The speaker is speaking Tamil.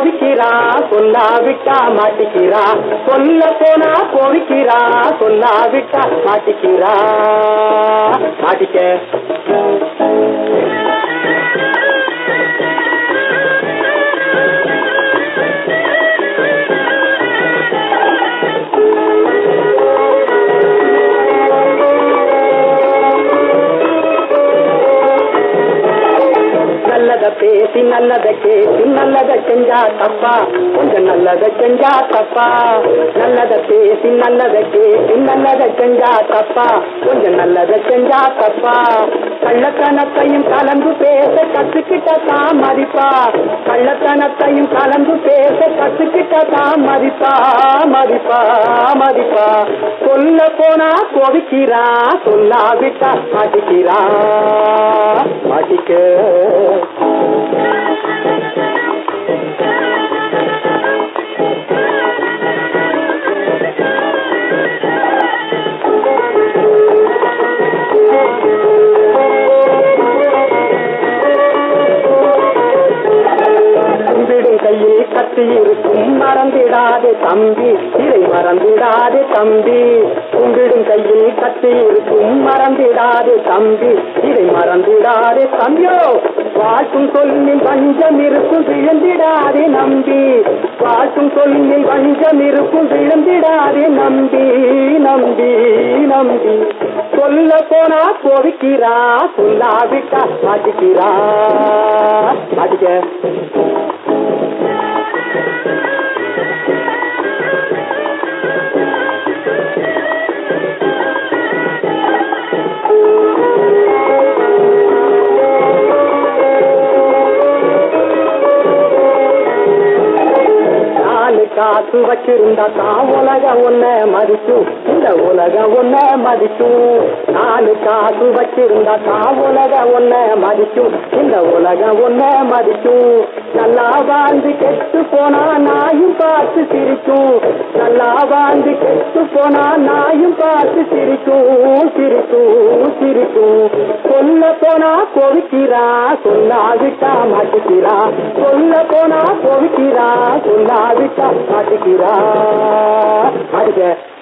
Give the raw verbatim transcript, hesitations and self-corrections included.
கோவிக்கிறா, சொல்லாவிட்டா மாட்டிக்கிறா. சொல்ல போனா கோவிக்கிறா, சொல்லாவிட்டா மாட்டிக்கிறா. மாட்டிக்க நல்லத பேசி நல்லத கேட்டு நல்லத செஞ்சா தப்பா, கொஞ்சம் நல்லத செஞ்சா தப்பா. நல்லத பேசி நல்லத கேட்டு நல்லத செஞ்சா தப்பா, கொஞ்சம் நல்லத செஞ்சா தப்பா. கள்ளத்தனத்தையும் கலந்து பேச கத்துக்கிட்டதான் மதிப்பா, கள்ளத்தனத்தையும் கலந்து பேச கத்துக்கிட்டதான் மதிப்பா, மதிப்பா மதிப்பா. சொல்ல போனா கோவிக்கிறா, சொல்லாவிட்டா மாட்டிக்கிறா. மாட்டிக்க கையில் கத்தி இருக்கும் மறந்திடாதே தம்பி, இதை மறந்திடாதே தம்பி. கும்பிடும் கையில் கத்தி இருக்கும் மறந்திடாதே தம்பி, இதை மறந்திடாதே தம்பியோ. வாழ்த்தும் சொல்லில் வஞ்சம் இருக்கும் விழுந்திடாதே நம்பி, வாழ்த்தும் சொல்லில் வஞ்சம் இருக்கும் விழுந்திடாதே நம்பி, நம்பி நம்பி. சொல்ல போனா கோவிக்கிறா, சொல்லாவிட்டா மாட்டிக்கிறா. மாட்டிக்க காசு வச்சிருந்தா தான் உலகம் ஒன்ன மதிக்கும், இந்த உலகம் ஒன்ன மதிக்கும். நாலு காசு வச்சிருந்தா தான் உலகம் ஒன்ன மதிக்கும், இந்த உலகம் ஒன்ன மதிக்கும். நல்லா வாழ்ந்து கெட்டு போனா நாயும் பார்த்து சிரிக்கும், நல்லா வாழ்ந்து கெட்டு போனா நாயும் பார்த்து சிரிக்கும், சிரிக்கும் சிரிக்கும். சொல்ல போனா கோவிக்கிறா, சொல்லாவிட்டா மாட்டிக்கிறா. சொல்ல போனா கோவிக்கிறா, சொல்லாவிட்டா மாட்டிக்கிறா. மாட்டிக்க